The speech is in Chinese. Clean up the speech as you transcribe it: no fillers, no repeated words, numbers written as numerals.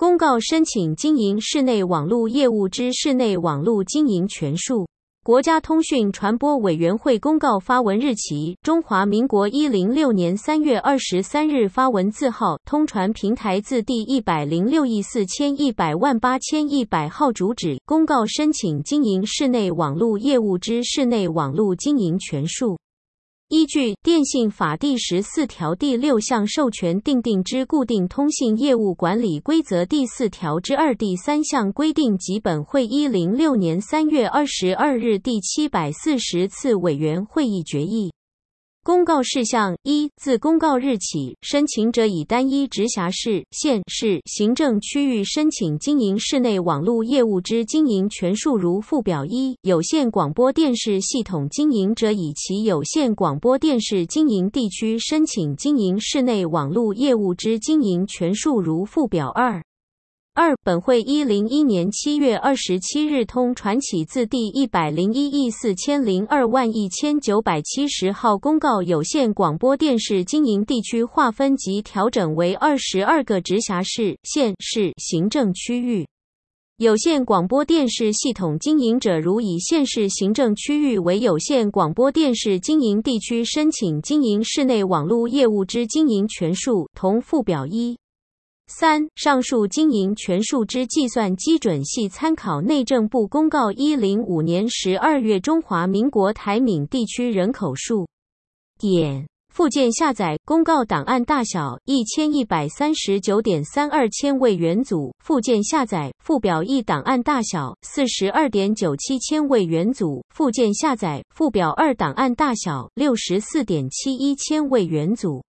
公告申请经营室内网络业务之室内网络经营权数。国家通讯传播委员会公告发文日期：中华民国106年3月23日发文字号：通传平台字第106亿4100万8100号主旨。公告申请经营室内网络业务之室内网络经营权数。依据《电信法》第14条第6项授权订定之固定通信业务管理规则第4条之2第3项规定及本会106年3月22日第740次委员会议决议。公告事项：一、自公告日起，申请者以单一直辖市、县市行政区域申请经营室内网络业务之经营权数如附表一；有线广播电视系统经营者以其有线广播电视经营地区申请经营室内网络业务之经营权数如附表二。二、本会101年7月27日通传起字第101亿4002万1970号公告，有线广播电视经营地区划分及调整为22个直辖市、县市行政区域。有线广播电视系统经营者如以县市行政区域为有线广播电视经营地区申请经营室内网络业务之经营权数，同附表一。三、上述经营权数之计算基准系参考内政部公告105年12月中华民国台闽地区人口数。点。附件下载公告档案大小1139.32千位元组。附件下载附表一档案大小42.97千位元组。附件下载附表二档案大小64.71千位元组。